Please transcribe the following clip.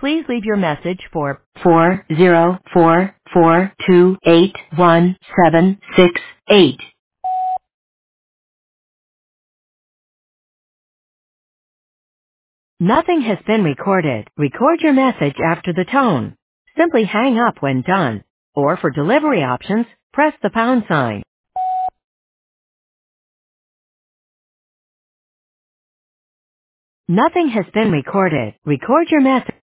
Please leave your message for 4044281768. Nothing has been recorded. Record your message after the tone. Simply hang up when done. Or for delivery options, press the pound sign. Nothing has been recorded. Record your message.